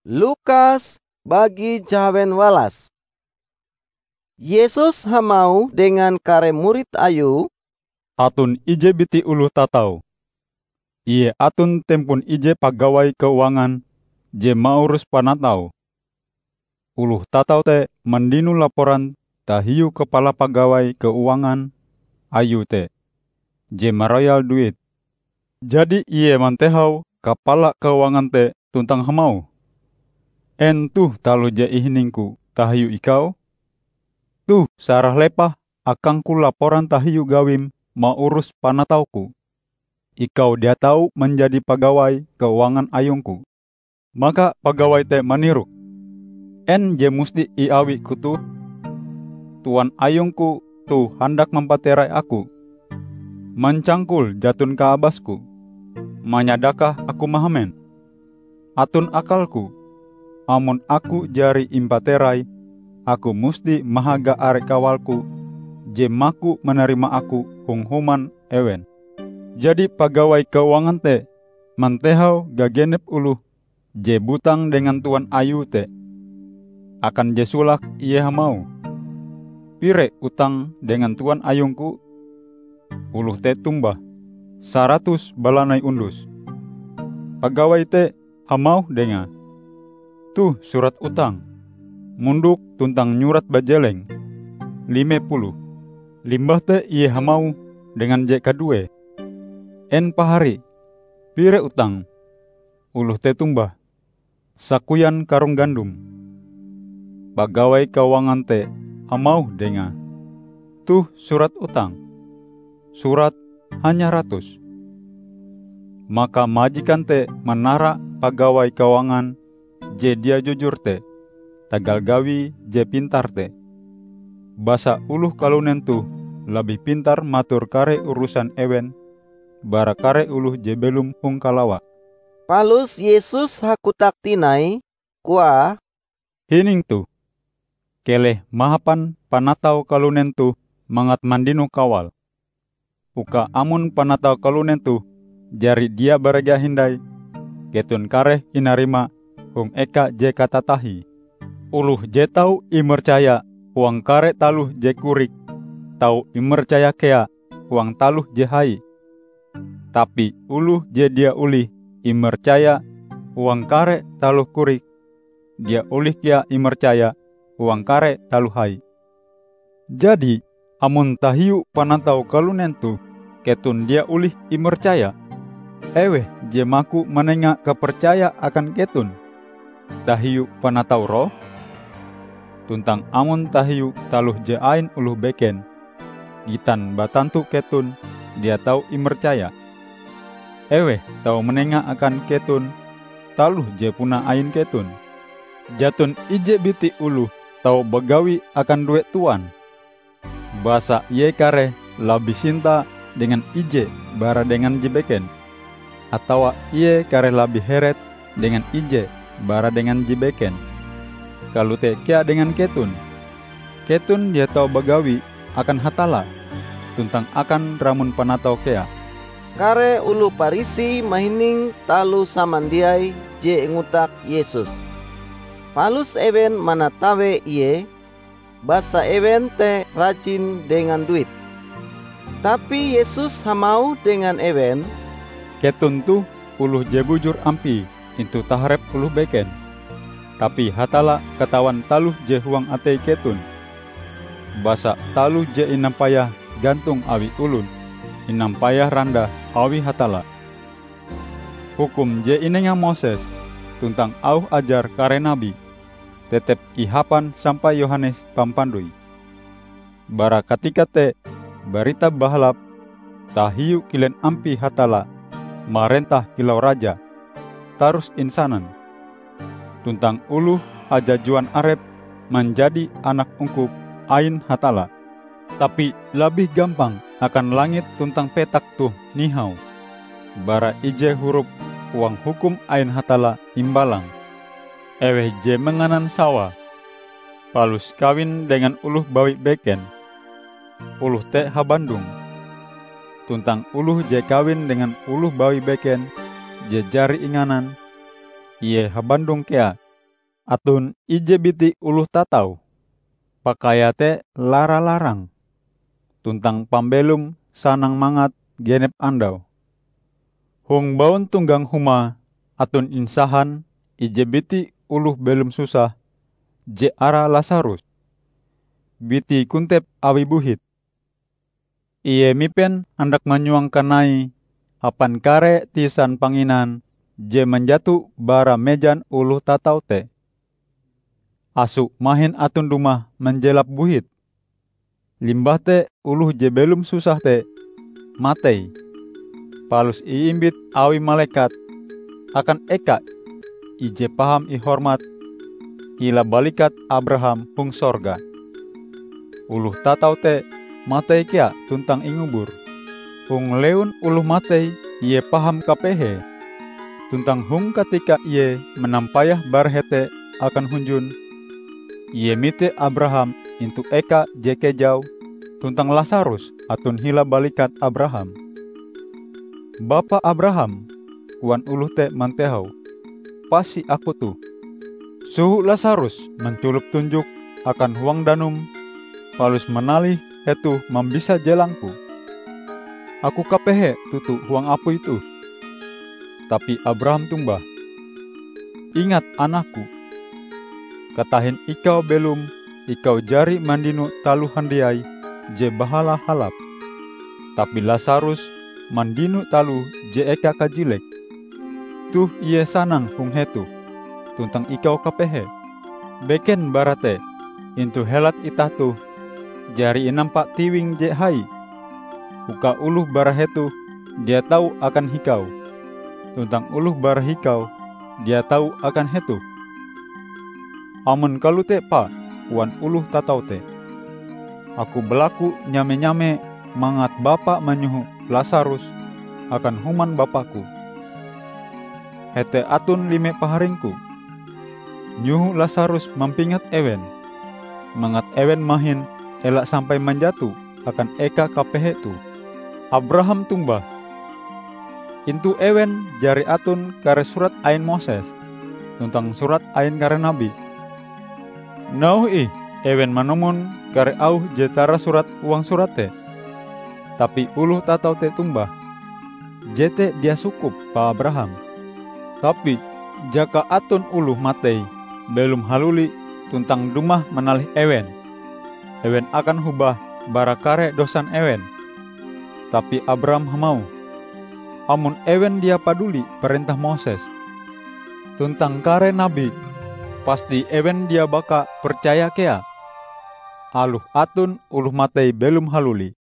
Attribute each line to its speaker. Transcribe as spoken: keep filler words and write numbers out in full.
Speaker 1: Lukas bagi jawen walas. Yesus hamau dengan kare murid ayu,
Speaker 2: atun ije biti uluh tatau. Ie atun tempun ije pagawai keuangan je maurus panatau. Uluh tatau te mendinu laporan tahiu kepala pagawai keuangan ayu te, je maroyal duit. Jadi ie mantehau kepala keuangan te tuntang hamau, en tuh talu je ihningku tahiu ikau? Tuh sarah lepah akangku laporan tahiu gawim mau urus panatauku. Ikau dia tahu menjadi pegawai keuangan ayungku. Maka pegawai te maniru, en je musti iawi kutu? Tuan ayungku tuh hendak mempaterai aku, mencangkul jatun ke abasku. Manyadakah aku mahamen? Atun akalku, amun aku jari impaterai, aku musti mahaga arek kawalku, je maku menerima aku hung-human ewen. Jadi pegawai keuangan te mantehau gagenep uluh je butang dengan tuan ayu te. Akan je sulak ie hamau, pire utang dengan tuan ayungku? Uluh te tumbah, saratus balanai undus. Pegawai te hamau denga, tuh surat utang, munduk tuntang nyurat bajeleng, lima puluh. Limbah te ie hamau dengan je kadue, en pahari, pire utang? Uluh te tumbah, sakuyan karung gandum. Pegawai keuangan te hamau denga, tuh surat utang, surat hanya ratus. Maka majikan te menara pegawai keuangan je dia jujur te, tagal gawi je pintar te. Basa uluh kalunen tuh lebih pintar matur kare urusan ewen, bara kare uluh je belum hung kalawa.
Speaker 1: Palus Yesus hakutak tinai, kua,
Speaker 2: hining tuh, keleh mahapan panatau kalunen tuh mangat mandinu kawal. Uka amun panatau kalunen tuh jari dia baraga hindai, ketun kareh inarima hung eka je katatahi. Uluh je tau imercaya huang kare taluh je kurik, tau imercaya kea huang taluh je hai. Tapi uluh je dia ulih imercaya huang kare taluh kurik, dia ulih kia imercaya huang kare taluh hai. Jadi amun tahiu panatau kalunen tu ketun dia ulih imercaya, eweh je maku menenga kepercaya akan ketun tahiu panatau roh? Tuntang amun tahiu taluh je ain uluh beken, gitan batantu ketun dia tau imercaya. Eweh tau menenga akan ketun taluh je puna ain ketun. Jatun ije biti uluh tau begawi akan duit tuan. Basa ye kare labi sinta dengan ije bara dengan jebeken, atawa iye kare labi heret dengan ije bara dengan jebeken. Kalau te kia dengan ketun, ketun dia tau bagawi akan hatala, tuntang akan ramun panatau kea.
Speaker 1: Kare ulu Parisi mahining talu samandiai je ngutak Yesus. Palus ewen manatawe iye, basa ewen te rajin dengan duit. Tapi Yesus hamau dengan ewen,
Speaker 2: ketun tuh uluh je bujur ampi, itu taharep uluh beken. Tapi hatala katawan taluh je huang atei ketun. Basa taluh je inampayah gantung awi ulun, inampayah randa awi hatala. Hukum je inenga Moses, tuntang au ajar kare nabi, tetep ihapan sampai Yohanes pampandui. Bara katika te barita bahalap, tahiu kilen ampi hatala, marentah kilau raja, tarus insanan. Tuntang uluh aja juan arep menjadi anak ungkup ain hatala. Tapi lebih gampang akan langit tuntang petak tuh nihau. Bara ije huruf uang hukum ain hatala imbalang. Eweh je menganan sawa, palus kawin dengan uluh bawi beken. Uluh te habandung. Tuntang uluh je kawin dengan uluh bawi beken, je jari inganan, iye habandung kea Atun ije biti uluh tatau, pakaya te lara-larang, tuntang pambelum sanang mangat genep andau. Hong baun tunggang huma atun insahan ije biti uluh belum susah, je ara Lazarus. Biti kuntep awi buhit. Iye mipen andak manyuang kanai hapan kare tisan panginan je menjatu bara mejan uluh tatau te. Asu mahin atun rumah menjelap buhit. Limbah te uluh je belum susah te matei. Palus iimbit awi malaikat akan eka ije paham i hormat ila balikat Abraham hung sorga. Uluh tatau te matei kia tuntang ingubur. Hung leun uluh matei iye paham kapehe. Tuntang hung ketika iye menampayah barhete akan hunjun. Iye mite Abraham intu eka jeke jau tuntang Lazarus atun hila balikat Abraham. Bapa Abraham, kuan uluh te mantehau, pasi aku tu. Suhu Lazarus menculup tunjuk akan huang danum, palus menalih etu membisa jelangku. Aku kapehe tutu huang apu itu. Tapi Abraham tumbah, ingat anakku, katahin ikau belum, ikau jari mandinu talu handiai, je bahala halap. Tapi Lazarus mandinu talu je eka kajilek. Tuh iye sanang hung hetu, tuntang ikau kapehe. Beken barate, intu helat itah tuh, jari inampak tiwing je hai. Uka uluh bara hetu, dia tahu akan hikau. Tuntang uluh bara hikau, dia tahu akan hetu. Amun kalu te pa, wan uluh tatau te. Aku belaku nyame-nyame mangat bapa menyuhu Lazarus akan human bapaku. Hete atun lime paharingku. Nyuhu Lazarus mampingat ewen. Mangat ewen mahin elak sampai menjatu akan eka kapehe tu. Abraham tumbah. Intu ewen jari atun kare surat ain Moses. Tuntang surat ain kare nabi. Nauh ih, ewen manumun kare au jetara surat uang surate. Tapi uluh tatau te tumbah. Jete dia sukup pa Abraham. Tapi jaka atun uluh matei, belum haluli tuntang dumah menalih ewen. Ewen akan hubah bara kare dosan ewen. Tapi Abraham mau. Amun ewen dia paduli perintah Moses. Tuntang kare nabi. Pasti ewen dia baka percaya kea. Aluh atun uluh matei belum haluli.